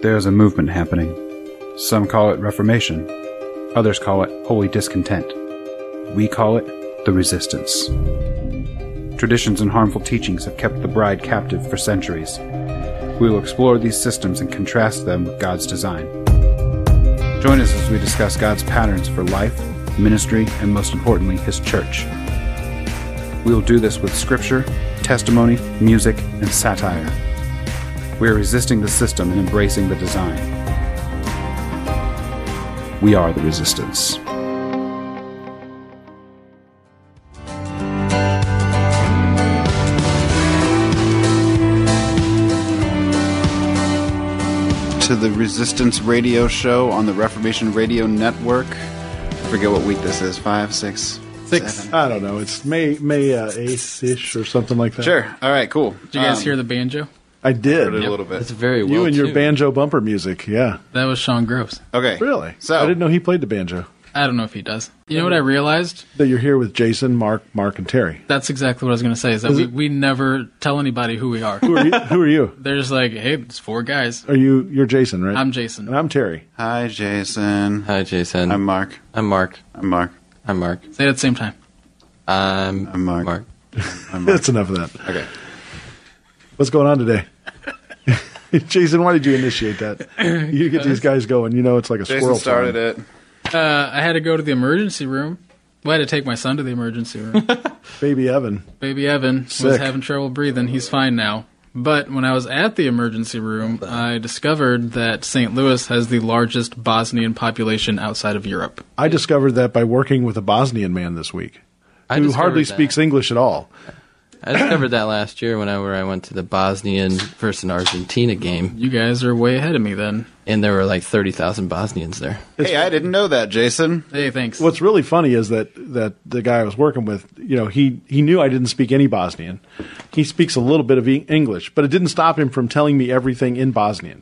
There is a movement happening. Some call it Reformation. Others call it holy discontent. We call it the Resistance. Traditions and harmful teachings have kept the bride captive for centuries. We will explore these systems and contrast them with God's design. Join us as we discuss God's patterns for life, ministry, and most importantly, His church. We will do this with scripture, testimony, music, and satire. We are resisting the system and embracing the design. We are the Resistance. To the Resistance Radio Show on the Reformation Radio Network. I forget what week this is. 5, 6, 7. I don't know. It's May 8th-ish or something like that. Sure. All right, cool. Did you guys hear the banjo? I did. Heard it a little bit. It's very well You and your tuned. banjo bumper music, yeah. That was Sean Groves. Okay. Really? So, I didn't know he played the banjo. I don't know if he does. You know what I realized? That you're here with Jason, Mark, and Terry. That's exactly what I was going to say, is that we never tell anybody who we are. Who are you? They're just like, hey, it's 4 guys. You're Jason, right? I'm Jason. And I'm Terry. Hi, Jason. Hi, Jason. I'm Mark. I'm Mark. I'm Mark. I'm Mark. Say it at the same time. I'm Mark. Mark. I'm Mark. That's enough of that. Okay. What's going on today? Jason, why did you initiate that? You get these guys going. You know it's like a Jason squirrel. started it. I had to go to the emergency room. Well, I had to take my son to the emergency room. Baby Evan. Baby Evan was Sick. having trouble breathing. He's fine now. But when I was at the emergency room, I discovered that St. Louis has the largest Bosnian population outside of Europe. I discovered that by working with a Bosnian man this week I who discovered hardly that. speaks English at all. I discovered that last year whenever I went to the Bosnian versus Argentina game, You guys are way ahead of me then. and there were like 30,000 Bosnians there. Hey, I didn't know that, Jason. Hey, thanks. What's really funny is that the guy I was working with, you know, he knew I didn't speak any Bosnian. He speaks a little bit of English, but it didn't stop him from telling me everything in Bosnian.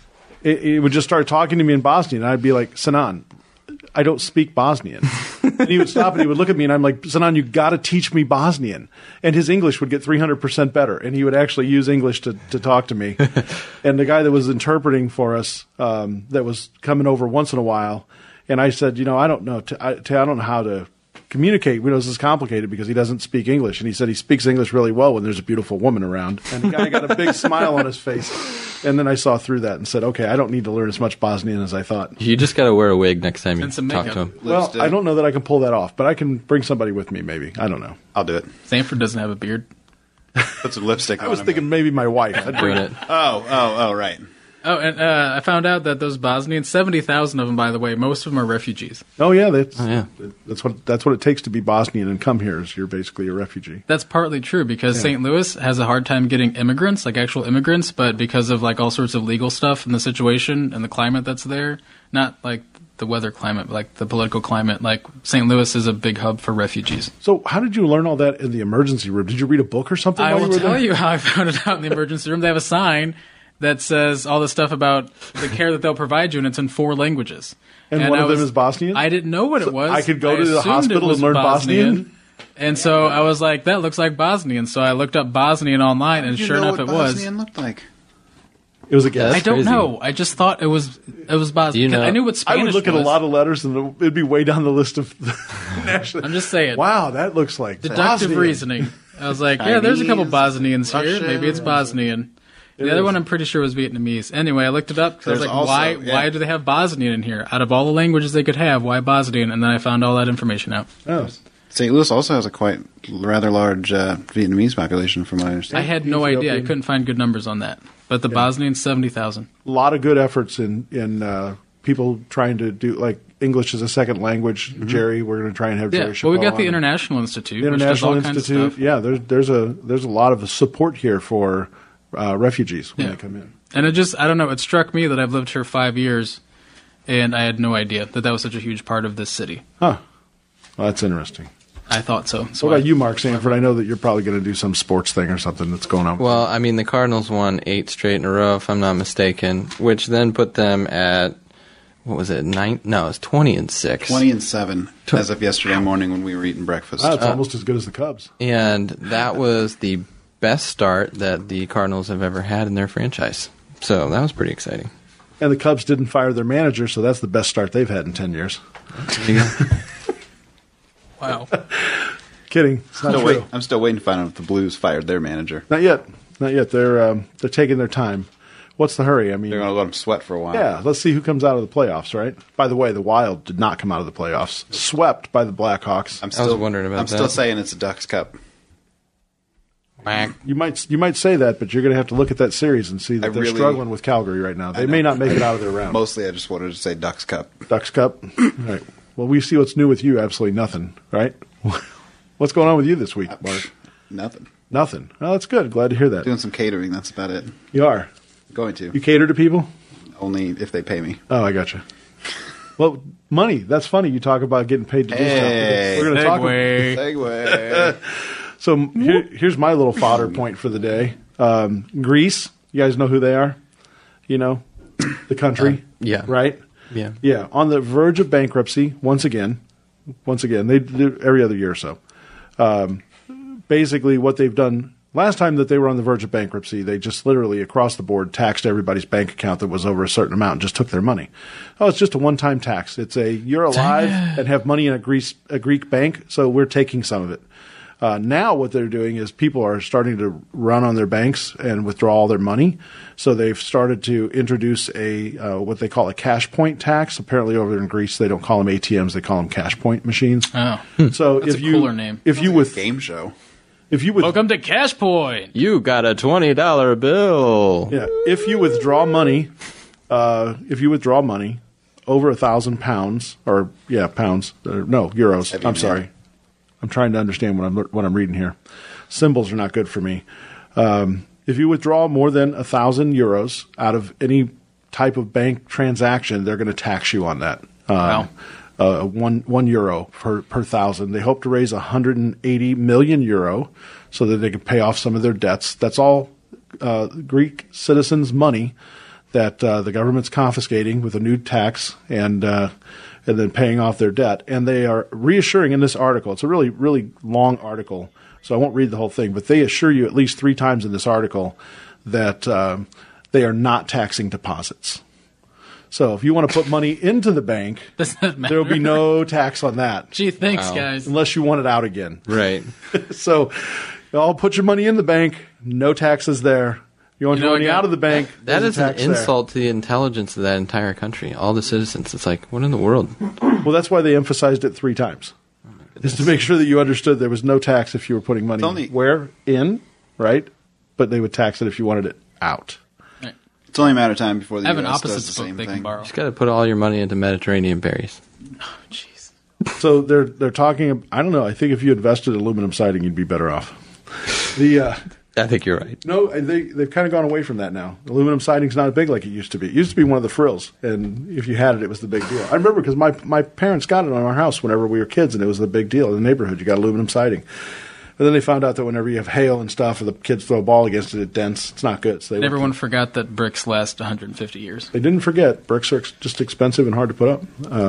It would just start talking to me in Bosnian, and I'd be like, Sinan, I don't speak Bosnian. And he would stop and he would look at me, and I'm like, Sinan, you got to teach me Bosnian. And his English would get 300% better, and he would actually use English to talk to me. And the guy that was interpreting for us, that was coming over once in a while, and I said, you know, I don't know, I don't know how to communicate. You know, this is complicated because he doesn't speak English. And he said he speaks English really well when there's a beautiful woman around. And the guy got a big smile on his face. And then I saw through that and said, okay, I don't need to learn as much Bosnian as I thought. You just got to wear a wig next time you And some talk makeup. to him. Well, Lipstick. I don't know that I can pull that off, but I can bring somebody with me maybe. I don't know. I'll do it. Sanford doesn't have a beard. Put some lipstick on I was him. thinking maybe my wife. I'd bring Doing it. Oh, right. Oh, and I found out that those Bosnians, 70,000 of them, by the way, most of them are refugees. Oh yeah, that's yeah. that's what it takes to be Bosnian and come here. Is you're basically a refugee. That's partly true because St. Louis has a hard time getting immigrants, like actual immigrants, but because of like all sorts of legal stuff and the situation and the climate that's there, not like the weather climate, but like the political climate, like St. Louis is a big hub for refugees. So how did you learn all that in the emergency room? Did you read a book or something? I while will you were tell there? you how I found it out in the emergency room. They have a sign that says all the stuff about the care that they'll provide you, and it's in 4 languages. And one of them is Bosnian? I didn't know what it was. I could go to the assumed hospital it was and learn Bosnian? And so I was like, that looks like Bosnian. So I looked up Bosnian online, and You sure know enough, what it was. Bosnian looked like. It was a guess. I don't crazy. know. I just thought it was Bosnian. Do you know- I knew what Spanish I would look at a was. lot of letters and it'd be way down the list of national. I'm just saying. Wow, that looks like Deductive Bosnian. reasoning. I was like, yeah, there's a couple Bosnians here. Russian. Maybe it's Bosnian. The other one I'm pretty sure was Vietnamese. Anyway, I looked it up because I was There's like, also- why do they have Bosnian in here? Out of all the languages they could have, why Bosnian? And then I found all that information out. Oh. St. Louis also has a quite rather large Vietnamese population, from what I understand. I had no idea. I Ethiopian. couldn't find good numbers on that. But the Bosnians, 70,000. A lot of good efforts in people trying to do like English as a second language. Jerry, we're going to try and have Yeah, Jerry. well, we got Chappelle the on. International Institute, The International which does all Institute. kinds of stuff. Yeah, there's a lot of support here for refugees when Yeah. they come in. And I don't know, it struck me that I've lived here 5 years, and I had no idea that was such a huge part of this city. Huh. Well, that's interesting. I thought so. So What about you, Mark Sanford? I know that you're probably going to do some sports thing or something that's going on. Well, I mean, the Cardinals won 8 straight in a row, if I'm not mistaken, which then put them at, what was it, 9? No, it's 20-6. 20-7 as of yesterday morning when we were eating breakfast. It's almost as good as the Cubs. And that was the best start that the Cardinals have ever had in their franchise. So that was pretty exciting. And the Cubs didn't fire their manager, so that's the best start they've had in 10 years. There you go. Wow. Kidding. It's not true. I'm still waiting to find out if the Blues fired their manager. Not yet. Not yet. They're taking their time. What's the hurry? I mean, They're going to let them sweat for a while. yeah, let's see who comes out of the playoffs, right? By the way, the Wild did not come out of the playoffs. Swept by the Blackhawks. I was wondering about I'm that. still saying it's a Ducks Cup. You might say that, but you're going to have to look at that series and see that they're struggling with Calgary right now. They may not make it out of their round. Mostly, I just wanted to say Ducks Cup. Ducks Cup. All right. Well, we see what's new with you. Absolutely nothing, right? What's going on with you this week, Mark? Nothing. Nothing. Well, that's good. Glad to hear that. Doing some catering. That's about it. You are. Going to. You cater to people? Only if they pay me. Oh, I gotcha. Well, money. That's funny. You talk about getting paid to do Hey. stuff. We're going to talk. Segue. Segue. So here's my little fodder point for the day. Greece. You guys know who they are? You know, the country. Yeah. Right. Yeah. Yeah. On the verge of bankruptcy once again. They do every other year or so. Basically, what they've done. Last time that they were on the verge of bankruptcy, they just literally across the board taxed everybody's bank account that was over a certain amount and just took their money. Oh, it's just a one-time tax. It's you're alive and have money in a Greek bank, so we're taking some of it. Now what they're doing is people are starting to run on their banks and withdraw all their money. So they've started to introduce what they call a cash point tax. Apparently over in Greece they don't call them ATMs, they call them cash point machines. Oh. So That's a cooler name. If you with Game show. if you with Welcome to Cash Point. You got a $20 bill. Yeah, if you withdraw money over £1,000 pounds, or pounds, no euros. Heavy I'm man. sorry, I'm trying to understand what I'm reading here. Symbols are not good for me. If you withdraw more than 1,000 euros out of any type of bank transaction, they're going to tax you on that. Wow. €1 per thousand. They hope to raise 180 million euro so that they can pay off some of their debts. That's all Greek citizens' money that the government's confiscating with a new tax and then paying off their debt. And they are reassuring in this article. It's a really, really long article, so I won't read the whole thing. But they assure you at least 3 times in this article that they are not taxing deposits. So if you want to put money into the bank, Doesn't matter. there will be no tax on that Gee, thanks, Wow. guys. unless you want it out again. Right. So I'll put your money in the bank, no taxes there. You want You know, your money I got- out of the bank, That there's is a an tax there. insult to the intelligence of that entire country. All the citizens. It's like, what in the world? Well, that's why they emphasized it 3 times. Is to make sure that you understood there was no tax if you were putting money It's only- where? In, right? But they would tax it if you wanted it out. Right. It's only a matter of time before the I have an US does opposite the book same they thing. can borrow. Just got to put all your money into Mediterranean berries. Jeez. So they're talking. I don't know. I think if you invested in aluminum siding, you'd be better off. I think you're right. No, they've kind of gone away from that now. Aluminum siding's not as big like it used to be. It used to be one of the frills, and if you had it, it was the big deal. I remember because my parents got it on our house whenever we were kids, and it was the big deal in the neighborhood. You got aluminum siding. And then they found out that whenever you have hail and stuff, or the kids throw a ball against it, it dents. It's not good. So And everyone forgot that bricks last 150 years. They didn't forget. Bricks are just expensive and hard to put up.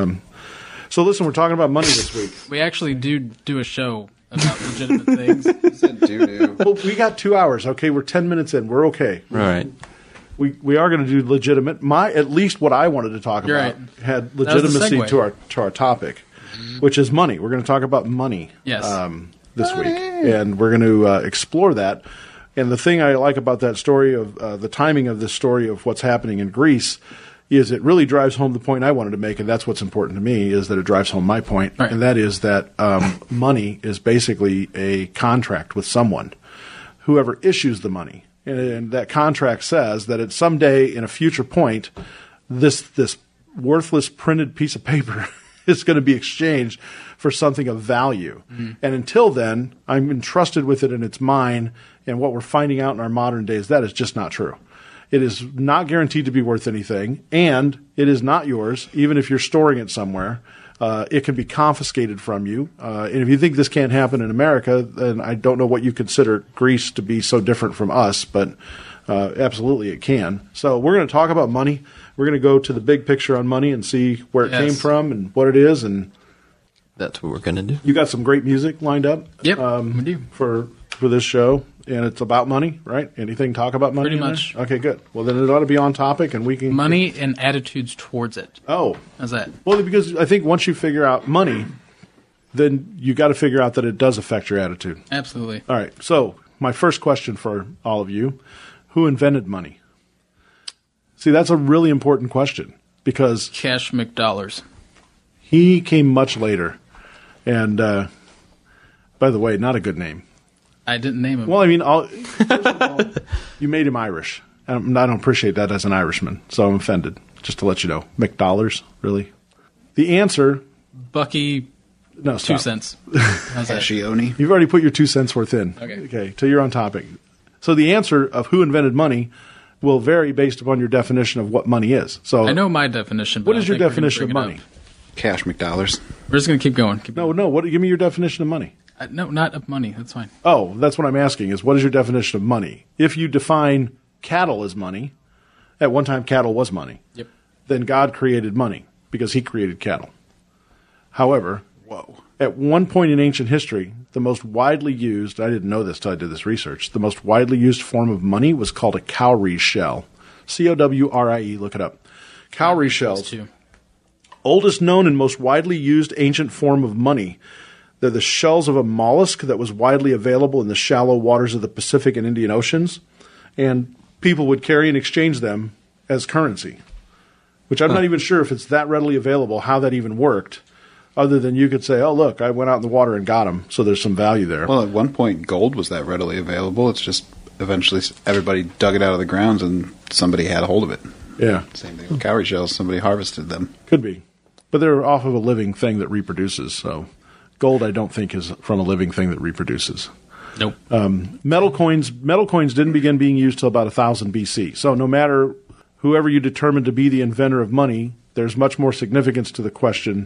So listen, we're talking about money this week. We actually do a show about legitimate things. It said doo-doo. Well, we got 2 hours. Okay, we're 10 minutes in. We're okay. Right. We are going to do legitimate. At least what I wanted to talk You're about right. had was the legitimacy segue. to our topic, which is money. We're going to talk about money. Yes. This week, and we're going to explore that. And the thing I like about that story of the timing of this story of what's happening in Greece is it really drives home the point I wanted to make, and that's what's important to me, is that it drives home my point, Right. and that is that money is basically a contract with someone, whoever issues the money. And that contract says that at some day in a future point, this worthless printed piece of paper is going to be exchanged for something of value. And until then, I'm entrusted with it and it's mine. And what we're finding out in our modern days, that is just not true. It is not guaranteed to be worth anything, and it is not yours, even if you're storing it somewhere. It can be confiscated from you. And if you think this can't happen in America, then I don't know what you consider Greece to be so different from us, but absolutely it can. So we're going to talk about money. We're going to go to the big picture on money and see where it Yes. came from and what it is. And That's what we're going to do. you got some great music lined up Yep, we do. for this show. and it's about money, right? Anything talk about money? Pretty in there? much. Okay, good. Well, then it ought to be on topic, and we can Money and attitudes towards it. Oh, How's that? well, because I think once you figure out money, then you got to figure out that it does affect your attitude. Absolutely. All right. So my first question for all of you: who invented money? See, that's a really important question because Cash McDollars. he came much later, and by the way, not a good name. I didn't name him. Well, I mean, first of all, you made him Irish. And I don't appreciate that as an Irishman, so I'm offended. Just to let you know, McDollars, really. The answer, Bucky, no, 2 stop. cents. How's that? Cascione. You've already put your 2 cents worth in. Okay. So you're on topic. So the answer of who invented money will vary based upon your definition of what money is. So I know my definition. But what I is your think we're gonna definition of bring it money? up. Cash McDollars. We're just going to keep going. No. Give me your definition of money. No, not of money. That's fine. Oh, that's what I'm asking is what is your definition of money? If you define cattle as money, at one time cattle was money. Yep. Then God created money because he created cattle. However, at one point in ancient history, the most widely used, I didn't know this till I did this research, the most widely used form of money was called a cowrie shell. Cowrie, look it up. Cowrie shells, Too. oldest known and most widely used ancient form of money. They're the shells of a mollusk that was widely available in the shallow waters of the Pacific and Indian Oceans, and people would carry and exchange them as currency, which I'm not even sure if it's that readily available, how that even worked, other than you could say, oh, look, I went out in the water and got them, so there's some value there. Well, at one point, gold was that readily available. It's just eventually everybody dug it out of the grounds and somebody had a hold of it. Yeah, Same thing with cowrie shells. Somebody harvested them. could be. But they're off of a living thing that reproduces, so gold I don't think is from a living thing that reproduces. Nope. Metal coins didn't begin being used till about 1000 BC. So no matter whoever you determine to be the inventor of money, there's much more significance to the question,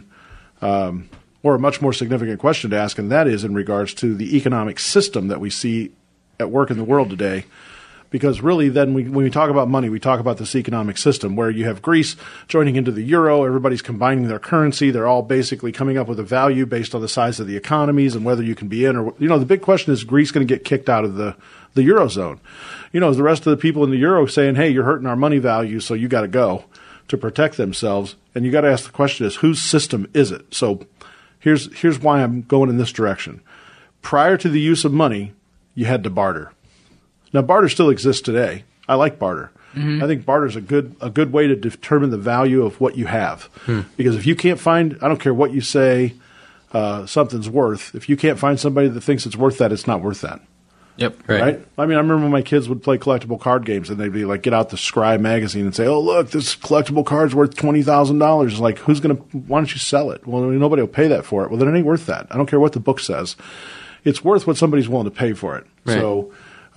or a much more significant question to ask, and that is in regards to the economic system that we see at work in the world today. Because really then when we talk about money, we talk about this economic system where you have Greece joining into the euro, everybody's combining their currency, they're all basically coming up with a value based on the size of the economies and whether you can be in or, the big question is Greece going to get kicked out of the eurozone? Is the rest of the people in the euro saying, hey, you're hurting our money value, so you got to go to protect themselves? And you got to ask the question is, whose system is it? So here's why I'm going in this direction. Prior to the use of money, you had to barter. Now, barter still exists today. I like barter. Mm-hmm. I think barter is a good way to determine the value of what you have. Because if you can't find, I don't care what you say, something's worth. If you can't find somebody that thinks it's worth that, it's not worth that. Yep. Right? I mean, I remember when my kids would play collectible card games and they'd be like, get out the Scry magazine and say, oh, look, this collectible card's worth $20,000. It's like, why don't you sell it? Well, nobody will pay that for it. Well, then it ain't worth that. I don't care what the book says. It's worth what somebody's willing to pay for it. Right. So,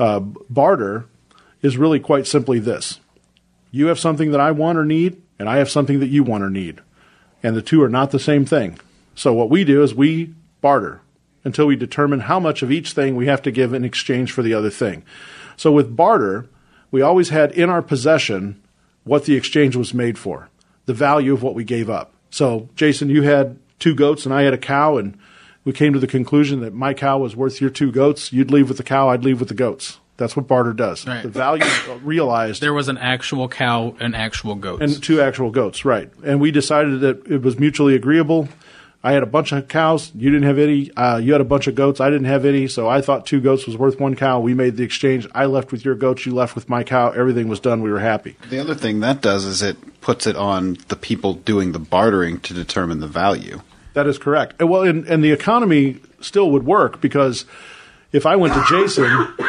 barter is really quite simply this. You have something that I want or need, and I have something that you want or need. And the two are not the same thing. So what we do is we barter until we determine how much of each thing we have to give in exchange for the other thing. So with barter, we always had in our possession what the exchange was made for, the value of what we gave up. So, Jason, you had 2 goats and I had a cow, and we came to the conclusion that my cow was worth your 2 goats. You'd leave with the cow, I'd leave with the goats. That's what barter does. Right. The value realized. There was an actual cow and actual goats. And 2 actual goats, right. And we decided that it was mutually agreeable. I had a bunch of cows. You didn't have any. You had a bunch of goats. I didn't have any. So I thought 2 goats was worth 1 cow. We made the exchange. I left with your goats. You left with my cow. Everything was done. We were happy. The other thing that does is it puts it on the people doing the bartering to determine the value. That is correct. Well, and the economy still would work because if I went to Jason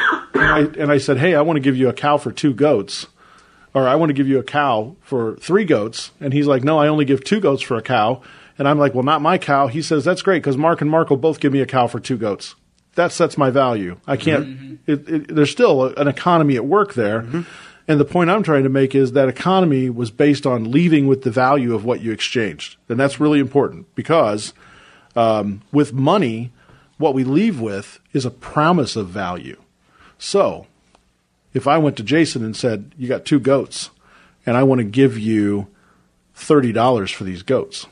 and I said, hey, I want to give you a cow for 2 goats, or I want to give you a cow for 3 goats, and he's like, no, I only give 2 goats for a cow, and I'm like, well, not my cow. He says, that's great because Mark and Mark will both give me a cow for 2 goats. That sets my value. I can't there's still an economy at work there. Mm-hmm. And the point I'm trying to make is that economy was based on leaving with the value of what you exchanged. And that's really important because with money, what we leave with is a promise of value. So if I went to Jason and said, you got 2 goats and I want to give you $30 for these goats,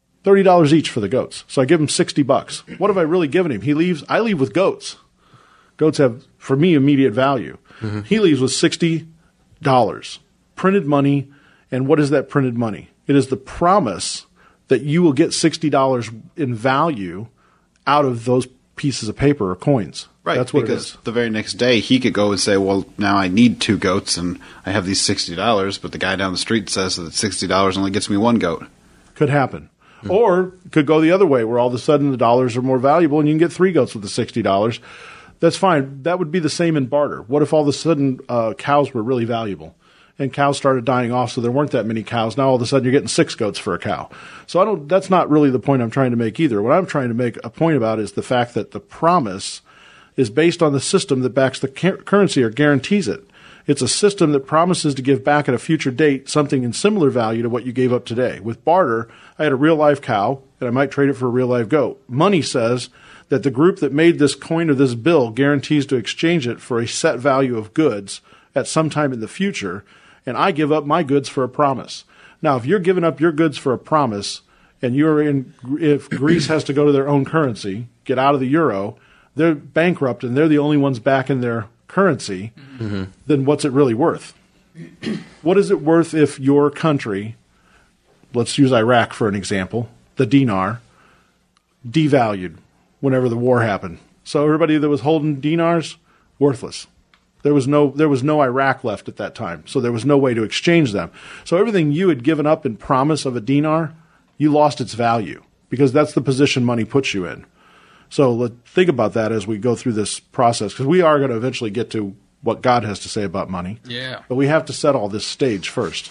$30 each for the goats. So I give him $60. What have I really given him? I leave with goats. Goats have, for me, immediate value. He leaves with $60, printed money. And what is that printed money? It is the promise that you will get $60 in value out of those pieces of paper or coins. Right, That's what because it is. the very next day he could go and say, well, now I need 2 goats and I have these $60, but the guy down the street says that $60 only gets me 1 goat. Could happen. Or could go the other way, where all of a sudden the dollars are more valuable and you can get 3 goats with the $60. That's fine. That would be the same in barter. What if all of a sudden cows were really valuable and cows started dying off, so there weren't that many cows? Now all of a sudden you're getting 6 goats for a cow. So that's not really the point I'm trying to make either. What I'm trying to make a point about is the fact that the promise is based on the system that backs the currency or guarantees it. It's a system that promises to give back at a future date something in similar value to what you gave up today. With barter, I had a real live cow, and I might trade it for a real live goat. Money says that the group that made this coin or this bill guarantees to exchange it for a set value of goods at some time in the future, and I give up my goods for a promise. Now, if you're giving up your goods for a promise, and if Greece has to go to their own currency, get out of the euro, they're bankrupt and they're the only ones back in their currency, then what's it really worth? What is it worth if your country, let's use Iraq for an example, the dinar, devalued whenever the war happened? So everybody that was holding dinars, worthless. There was no Iraq left at that time, so there was no way to exchange them. So everything you had given up in promise of a dinar, you lost its value, because that's the position money puts you in. So think about that as we go through this process, because we are going to eventually get to what God has to say about money. Yeah. But we have to set all this stage first.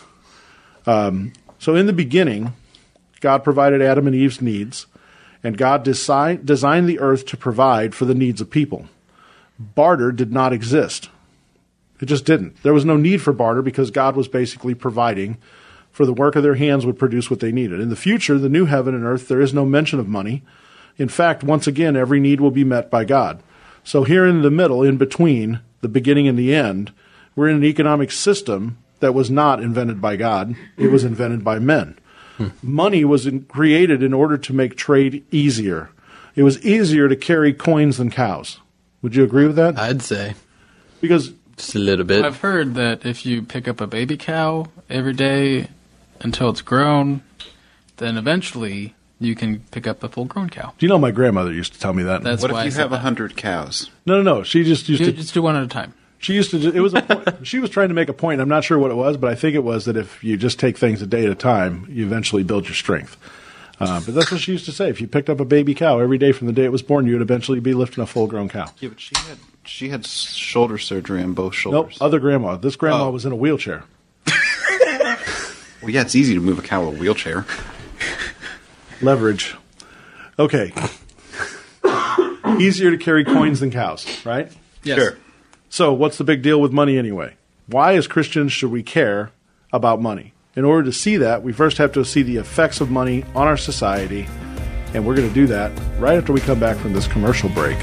So in the beginning, God provided Adam and Eve's needs, and God designed the earth to provide for the needs of people. Barter did not exist. It just didn't. There was no need for barter because God was basically providing for the work of their hands would produce what they needed. In the future, the new heaven and earth, there is no mention of money. In fact, once again, every need will be met by God. So here in the middle, in between the beginning and the end, we're in an economic system that was not invented by God. It was invented by men. Money was created in order to make trade easier. It was easier to carry coins than cows. Would you agree with that? I'd say. Because just a little bit. I've heard that if you pick up a baby cow every day until it's grown, then eventually you can pick up a full-grown cow. Do you know my grandmother used to tell me that? That's What why if you have 100 cows? No. She just used to Just do one at a time. She used to. It was a point. She was trying to make a point. I'm not sure what it was, but I think it was that if you just take things a day at a time, you eventually build your strength. But that's what she used to say. If you picked up a baby cow every day from the day it was born, you would eventually be lifting a full-grown cow. Yeah, but she had shoulder surgery on both Nope, shoulders. other grandma. This grandma was in a wheelchair. Well, yeah, it's easy to move a cow with a wheelchair. Leverage. Okay. Easier to carry coins than cows, right? Yes. Sure. So what's the big deal with money anyway? Why, as Christians, should we care about money? In order to see that, we first have to see the effects of money on our society, and we're going to do that right after we come back from this commercial break.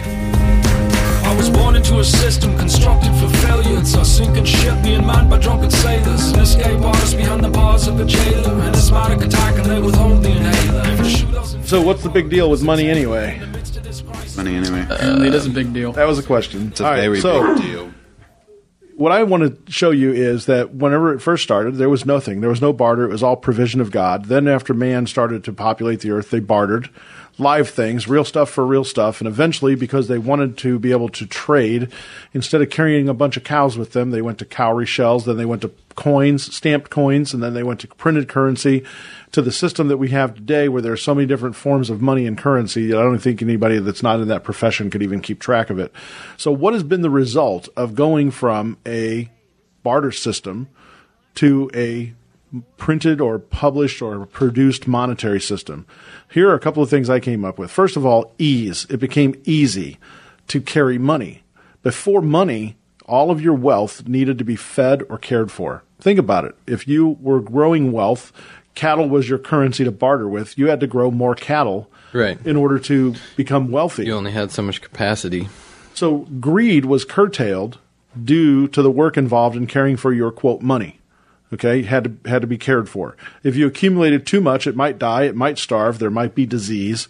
I was born into a system constructed for failure. It's a sinking ship being manned by drunken sailors. An escape artist behind the bars of a jailer. An asthmatic attack and they withhold the inhaler. So what's the big deal with money anyway? Money anyway. It is a big deal. That was a question. It's a very big deal. What I want to show you is that whenever it first started, there was nothing. There was no barter. It was all provision of God. Then after man started to populate the earth, they bartered live things, real stuff for real stuff. And eventually, because they wanted to be able to trade, instead of carrying a bunch of cows with them, they went to cowrie shells. Then they went to coins, stamped coins. And then they went to printed currency, to the system that we have today where there are so many different forms of money and currency. I don't think anybody that's not in that profession could even keep track of it. So what has been the result of going from a barter system to a printed or published or produced monetary system? Here are a couple of things I came up with. First of all, ease. It became easy to carry money. Before money, all of your wealth needed to be fed or cared for. Think about it. If you were growing wealth, cattle was your currency to barter with. You had to grow more cattle in order to become wealthy. You only had so much capacity. So greed was curtailed due to the work involved in caring for your, quote, money. Okay, had to be cared for. If you accumulated too much, it might die, it might starve, there might be disease.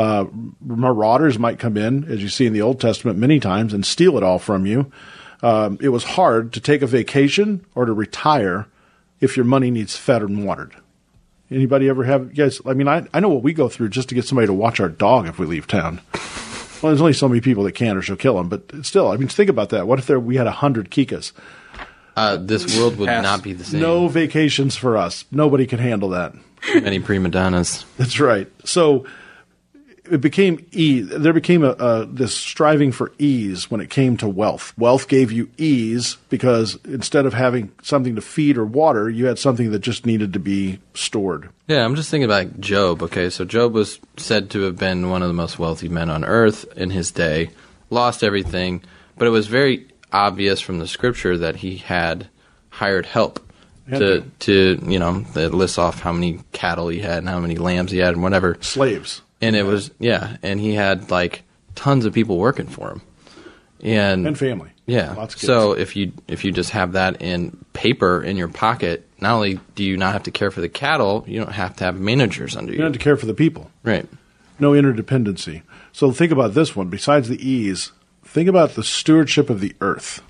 Marauders might come in, as you see in the Old Testament many times, and steal it all from you. It was hard to take a vacation or to retire if your money needs fed and watered. Anybody ever have, you guys, I mean, I know what we go through just to get somebody to watch our dog if we leave town. Well, there's only so many people that can or she'll kill them, but still, I mean, think about that. What if we had 100 Kikas? This world would not be the same. No vacations for us. Nobody can handle that. Many prima donnas. That's right. So it became there became this striving for ease when it came to wealth. Wealth gave you ease because instead of having something to feed or water, you had something that just needed to be stored. Yeah, I'm just thinking about Job. Okay, so Job was said to have been one of the most wealthy men on earth in his day, lost everything, but it was very obvious from the scripture that he had hired help to that lists off how many cattle he had and how many lambs he had and whatever. Slaves. And it was, and he had like tons of people working for him. And family. Yeah. Lots of kids. So if you just have that in paper in your pocket, not only do you not have to care for the cattle, you don't have to have managers under you. You don't have to care for the people. Right. No interdependency. So think about this one. Besides the ease, think about the stewardship of the earth.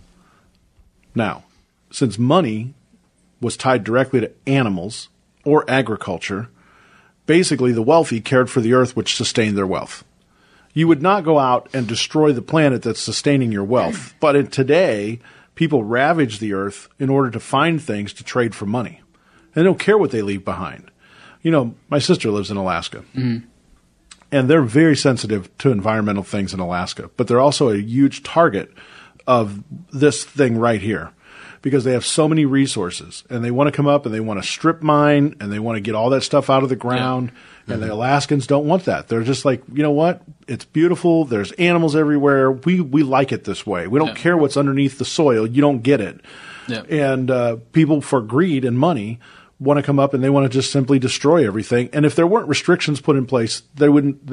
Now, since money was tied directly to animals or agriculture, basically the wealthy cared for the earth which sustained their wealth. You would not go out and destroy the planet that's sustaining your wealth. But today, people ravage the earth in order to find things to trade for money. They don't care what they leave behind. You know, my sister lives in Alaska. Mm-hmm. And they're very sensitive to environmental things in Alaska. But they're also a huge target of this thing right here because they have so many resources. And they want to come up and they want to strip mine and they want to get all that stuff out of the ground. Yeah. And the Alaskans don't want that. They're just like, you know what? It's beautiful. There's animals everywhere. We like it this way. We don't care what's underneath the soil. You don't get it. Yeah. And people, for greed and money, want to come up and they want to just simply destroy everything. And if there weren't restrictions put in place, they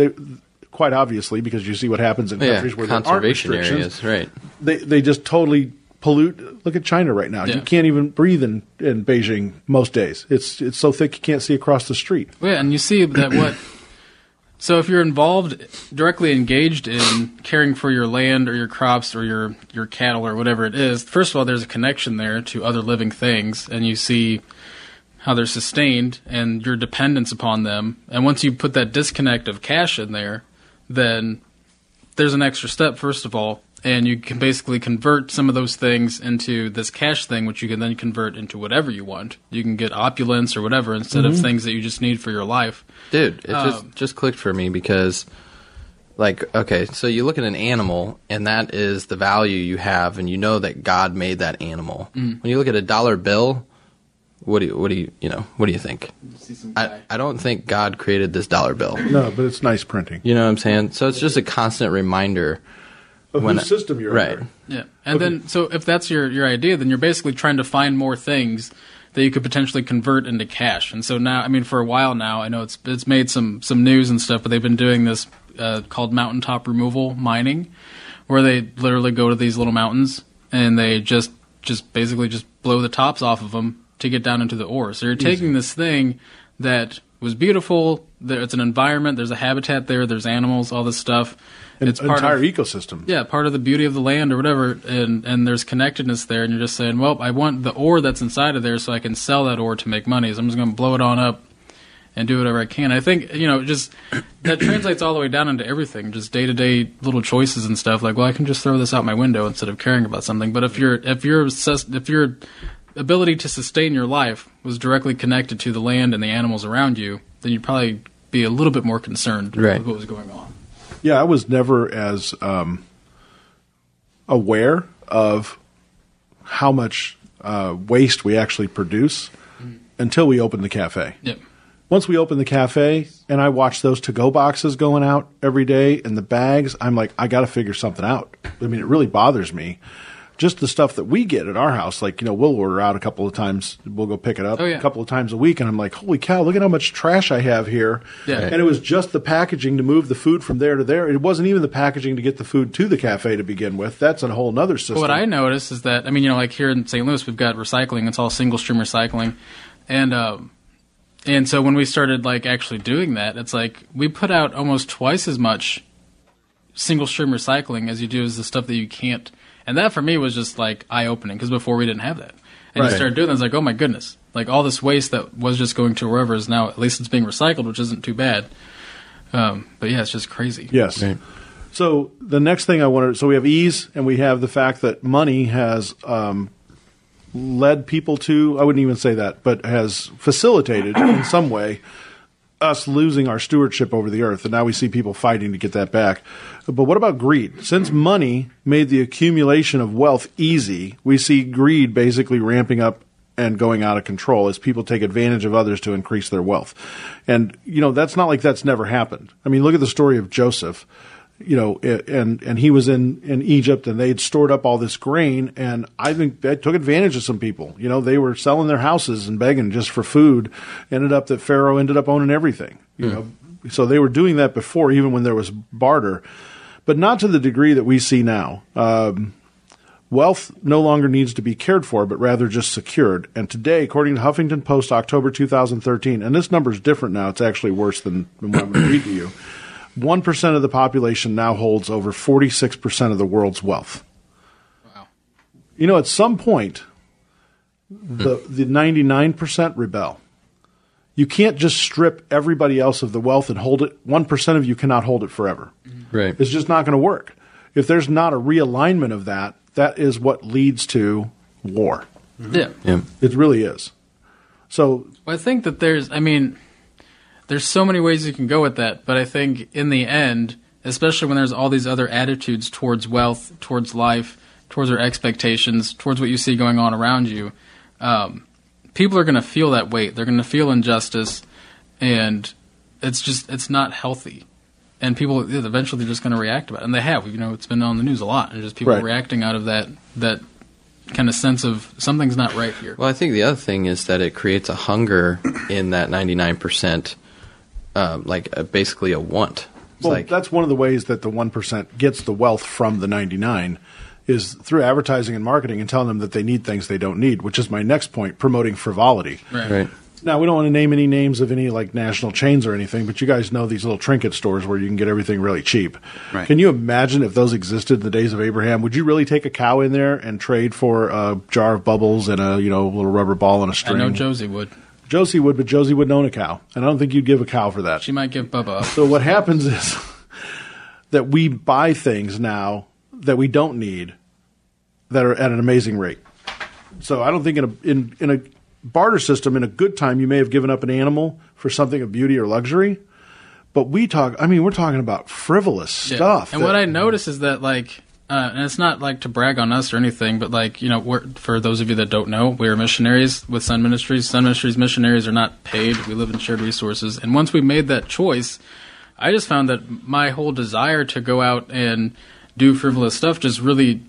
quite obviously, because you see what happens in countries where there aren't restrictions. Areas, right. They just totally pollute. Look at China right now. Yeah. You can't even breathe in Beijing most days. It's so thick you can't see across the street. Yeah, and you see that so if you're involved, directly engaged in caring for your land or your crops or your cattle or whatever it is, first of all, there's a connection there to other living things, and you see how they're sustained and your dependence upon them. And once you put that disconnect of cash in there, then there's an extra step, first of all, and you can basically convert some of those things into this cash thing, which you can then convert into whatever you want. You can get opulence or whatever instead of things that you just need for your life. Dude, it just clicked for me because, like, okay, so you look at an animal, and that is the value you have, and you know that God made that animal. When you look at a dollar bill, what do you think? I don't think God created this dollar bill. No, but it's nice printing. You know what I'm saying? So it's just a constant reminder of whose system you're right. under. Yeah, and then so if that's your idea, then you're basically trying to find more things that you could potentially convert into cash. And so now, I mean, for a while now, I know it's made some news and stuff, but they've been doing this called mountaintop removal mining, where they literally go to these little mountains and they just basically just blow the tops off of them to get down into the ore. So you're taking this thing that was beautiful. It's an environment. There's a habitat there. There's animals, all this stuff. It's part entire ecosystem. Yeah, part of the beauty of the land or whatever, and there's connectedness there, and you're just saying, well, I want the ore that's inside of there so I can sell that ore to make money, so I'm just going to blow it on up and do whatever I can. I think, just that translates all the way down into everything, just day-to-day little choices and stuff, like, well, I can just throw this out my window instead of caring about something. But if your ability to sustain your life was directly connected to the land and the animals around you, then you'd probably be a little bit more concerned with what was going on. Yeah, I was never as aware of how much waste we actually produce until we opened the cafe. Yep. Once we opened the cafe and I watched those to-go boxes going out every day and the bags, I'm like, I got to figure something out. I mean, it really bothers me just the stuff that we get at our house, like, we'll order out a couple of times. We'll go pick it up a couple of times a week. And I'm like, holy cow, look at how much trash I have here. Yeah. And it was just the packaging to move the food from there to there. It wasn't even the packaging to get the food to the cafe to begin with. That's a whole nother system. What I noticed is that, like here in St. Louis, we've got recycling. It's all single stream recycling. And so when we started like actually doing that, it's like we put out almost twice as much single stream recycling as you do as the stuff that you can't. And that for me was just like eye-opening because before we didn't have that. And you started doing that, it's like, oh my goodness. Like all this waste that was just going to wherever is now, at least it's being recycled, which isn't too bad. But yeah, it's just crazy. Yes. Right. So the next thing so we have ease and we have the fact that money has led people to, I wouldn't even say that, but has facilitated in some way us losing our stewardship over the earth, and now we see people fighting to get that back. But what about greed? Since money made the accumulation of wealth easy, we see greed basically ramping up and going out of control as people take advantage of others to increase their wealth. And, that's not like that's never happened. I mean, look at the story of Joseph. And he was in Egypt and they'd stored up all this grain, and I think that took advantage of some people. They were selling their houses and begging just for food. Ended up that Pharaoh ended up owning everything. So they were doing that before, even when there was barter, but not to the degree that we see now. Wealth no longer needs to be cared for, but rather just secured. And today, according to Huffington Post, October 2013, and this number is different now. It's actually worse than what I'm going to read to you. 1% of the population now holds over 46% of the world's wealth. Wow. At some point, the 99% rebel. You can't just strip everybody else of the wealth and hold it. 1% of you cannot hold it forever. Right. It's just not going to work. If there's not a realignment of that, that is what leads to war. Yeah. It really is. So I think that there's so many ways you can go with that, but I think in the end, especially when there's all these other attitudes towards wealth, towards life, towards our expectations, towards what you see going on around you, people are going to feel that weight. They're going to feel injustice, and it's not healthy. And people eventually they're just going to react about it. And they have. It's been on the news a lot, and just people reacting out of that kind of sense of something's not right here. Well, I think the other thing is that it creates a hunger in that 99%. Basically a want. That's one of the ways that the 1% gets the wealth from the 99 is through advertising and marketing and telling them that they need things they don't need, which is my next point, promoting frivolity. Right. Now, we don't want to name any names of any like national chains or anything, but you guys know these little trinket stores where you can get everything really cheap. Right. Can you imagine if those existed in the days of Abraham? Would you really take a cow in there and trade for a jar of bubbles and a little rubber ball and a string? I know Josie would. Josie would, but Josie wouldn't own a cow. And I don't think you'd give a cow for that. She might give Bubba up. So what happens is that we buy things now that we don't need that are at an amazing rate. So I don't think in a barter system, in a good time, you may have given up an animal for something of beauty or luxury. But we're talking about frivolous stuff. And what I notice is that, and it's not like to brag on us or anything, but for those of you that don't know, we are missionaries with Sun Ministries. Sun Ministries missionaries are not paid. We live in shared resources. And once we made that choice, I just found that my whole desire to go out and do frivolous stuff just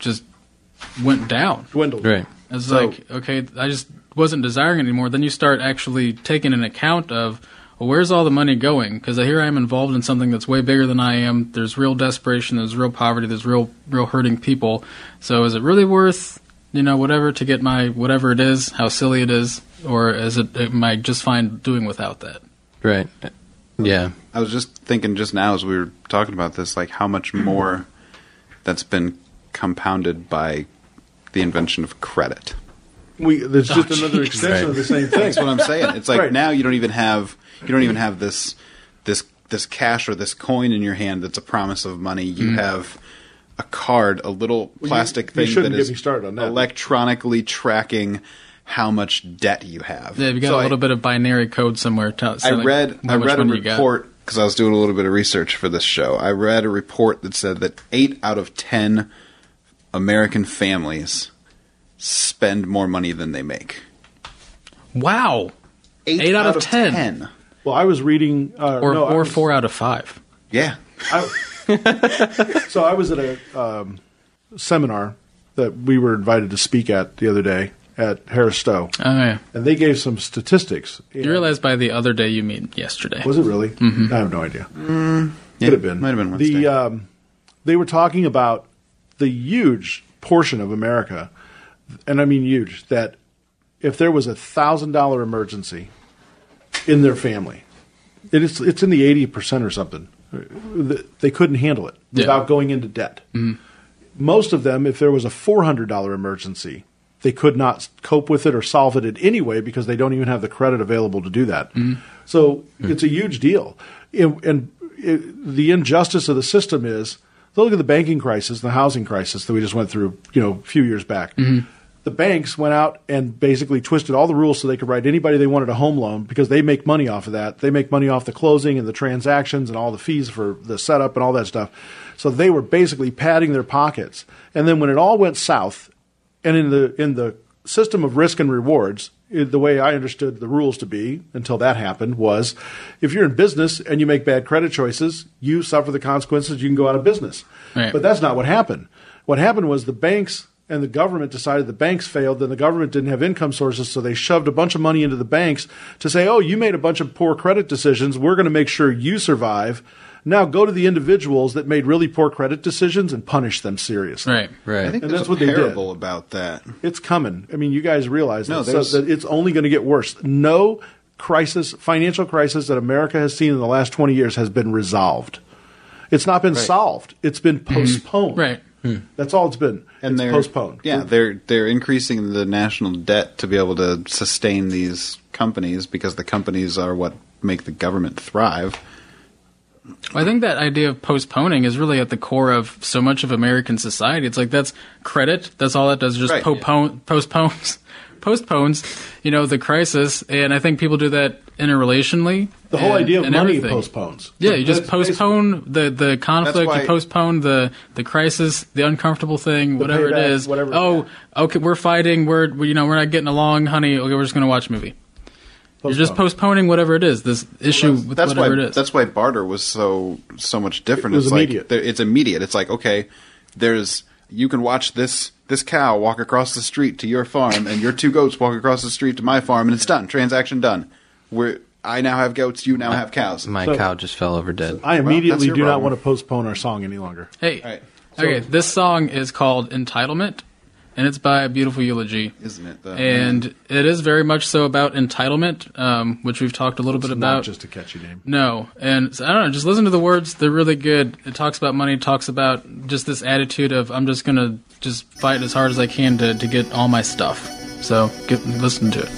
went down. Dwindled. Right. It's okay, I just wasn't desiring it anymore. Then you start actually taking an account of, well, where's all the money going? Because here I am involved in something that's way bigger than I am. There's real desperation. There's real poverty. There's real hurting people. So is it really worth, whatever to get my whatever it is, how silly it is, or am I just fine doing without that? Right. Yeah. I was just thinking just now as we were talking about this, how much more that's been compounded by the invention of credit. There's just another extension of the same thing. That's what I'm saying. It's now you don't even have this cash or this coin in your hand that's a promise of money. You have a card, a little plastic thing that is electronically tracking how much debt you have. Yeah, you got a little bit of binary code somewhere. I read a report because I was doing a little bit of research for this show. I read a report that said that 8 out of 10 American families spend more money than they make. Wow. 8 out of 10. Well, I was reading... or 4 out of 5. Yeah. So I was at a seminar that we were invited to speak at the other day at Harris Stowe, Oh, yeah. and they gave some statistics. You realize by the other day you mean yesterday. Was it really? Mm-hmm. I have no idea. Could have been. Might have been Wednesday. They were talking about the huge portion of America, and I mean huge, that if there was $1,000 emergency in their family, it's in the 80% or something. They couldn't handle it without going into debt. Mm-hmm. Most of them, if there was a $400 emergency, they could not cope with it or solve it in any way because they don't even have the credit available to do that. Mm-hmm. So it's a huge deal. The injustice of the system is, look at the banking crisis, the housing crisis that we just went through, a few years back. Mm-hmm. The banks went out and basically twisted all the rules so they could write anybody they wanted a home loan because they make money off of that. They make money off the closing and the transactions and all the fees for the setup and all that stuff. So they were basically padding their pockets. And then when it all went south, and in the system of risk and rewards, the way I understood the rules to be until that happened was if you're in business and you make bad credit choices, you suffer the consequences, you can go out of business. Right. But that's not what happened. What happened was the banks and the government decided the banks failed, then the government didn't have income sources, so they shoved a bunch of money into the banks to say, oh, you made a bunch of poor credit decisions, we're going to make sure you survive. Now go to the individuals that made really poor credit decisions and punish them seriously. Right. I think and that's what parable about that. It's coming. I mean, you guys realize that it's only going to get worse. No financial crisis that America has seen in the last 20 years has been resolved. It's not been solved. It's been postponed. Right. That's all it's been. And they're postponed. Yeah, they're increasing the national debt to be able to sustain these companies because the companies are what make the government thrive. I think that idea of postponing is really at the core of so much of American society. It's like that's credit. That's all it does. Just postpones, the crisis. And I think people do that interrelationally. The whole idea of money postpones. Yeah, you just postpone the conflict. You postpone the crisis, the uncomfortable thing, whatever it is. Okay, we're fighting. We're not getting along, honey. Okay, we're just going to watch a movie. You're just postponing whatever it is, this issue with whatever it is. That's why barter was so much different. It's immediate. It's immediate. It's like, okay, you can watch this cow walk across the street to your farm, and your two goats walk across the street to my farm, and it's done. Transaction done. I now have goats, you now have cows. My cow just fell over dead. I immediately do not want to postpone our song any longer. Hey, right. Okay, this song is called Entitlement. And it's by A Beautiful Eulogy. Isn't it, though? And it is very much so about entitlement, which we've talked a little bit about. Not just a catchy name. No. And so, I don't know, just listen to the words. They're really good. It talks about money. It talks about just this attitude of I'm just going to just fight as hard as I can to get all my stuff. So listen to it.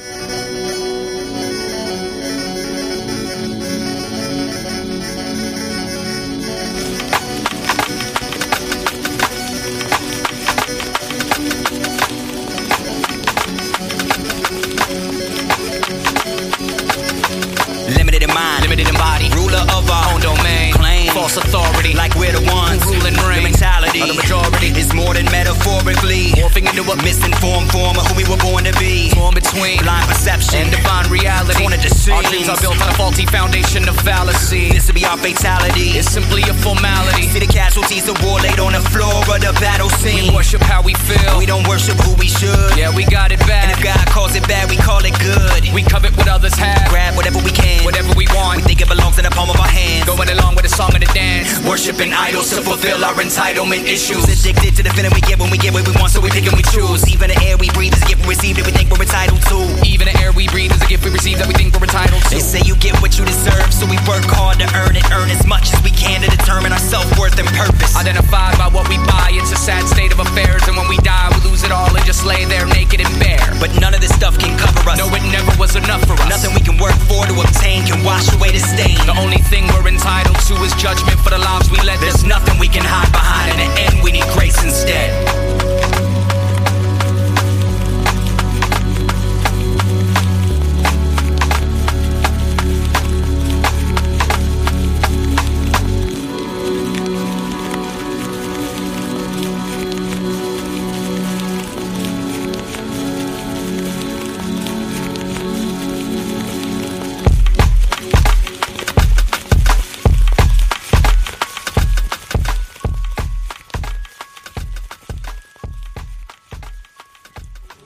Authority, like we're the ones who rule and reign. The mentality of the majority is more than metaphorically morphing into a misinformed form of who we were born to be. Torn between blind perception and divine reality. Torn at the seams. Our dreams are built on a faulty foundation of fallacy. This will be our fatality. It's simply a formality. See the casualties of war laid on the floor of the battle scene. We worship how we feel. We don't worship who we should. Yeah, we got it bad. And if God calls it bad, we call it good. We covet what others have. Grab whatever we can. Whatever we want. We think it belongs in the palm of our hands. Going along with the song of the dance. Worshipping idols to fulfill our entitlement issues. Addicted to the feeling we get when we get what we want, so we pick and we choose. Even the air we breathe is a gift we receive that we think we're entitled to. Even the air we breathe is a gift we receive that we think we're entitled to. They say you get what you deserve, so we work hard to earn it. Earn as much as we can to determine our self-worth and purpose. Identified by what we buy, it's a sad state of affairs. And when we die, we lose it all and just lay there naked and bare. But none of this stuff can cover us. No, it never was enough for us. Nothing we can work for to obtain can wash away the stain. The only thing we're entitled to is judgment for the lives we led. There's nothing we can hide behind. In the end, we need grace instead.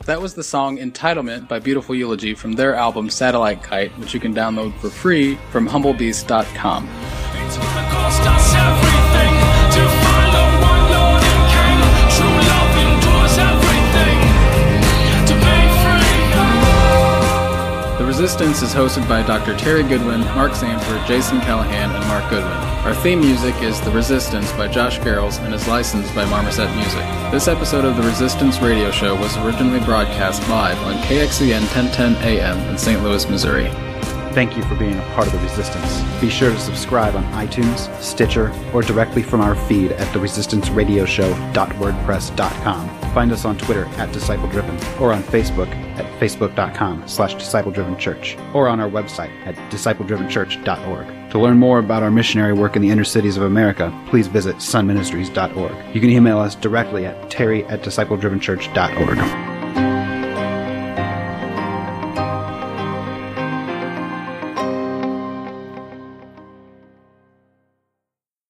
That was the song Entitlement by Beautiful Eulogy from their album Satellite Kite, which you can download for free from humblebeast.com. It's gonna cost us everything to follow one Lord and King. True love endures everything to be free. The Resistance is hosted by Dr. Terry Goodwin, Mark Sanford, Jason Callahan, and Mark Goodwin. Our theme music is The Resistance by Josh Garrels and is licensed by Marmoset Music. This episode of The Resistance Radio Show was originally broadcast live on KXEN 1010 AM in St. Louis, Missouri. Thank you for being a part of the Resistance. Be sure to subscribe on iTunes, Stitcher, or directly from our feed at theResistanceRadioshow.wordpress.com. Find us on Twitter at DiscipleDriven, or on Facebook at facebook.com/DiscipleDrivenChurch, or on our website at DiscipleDrivenChurch.org. To learn more about our missionary work in the inner cities of America, please visit sunministries.org. You can email us directly at terry@DiscipleDrivenChurch.org.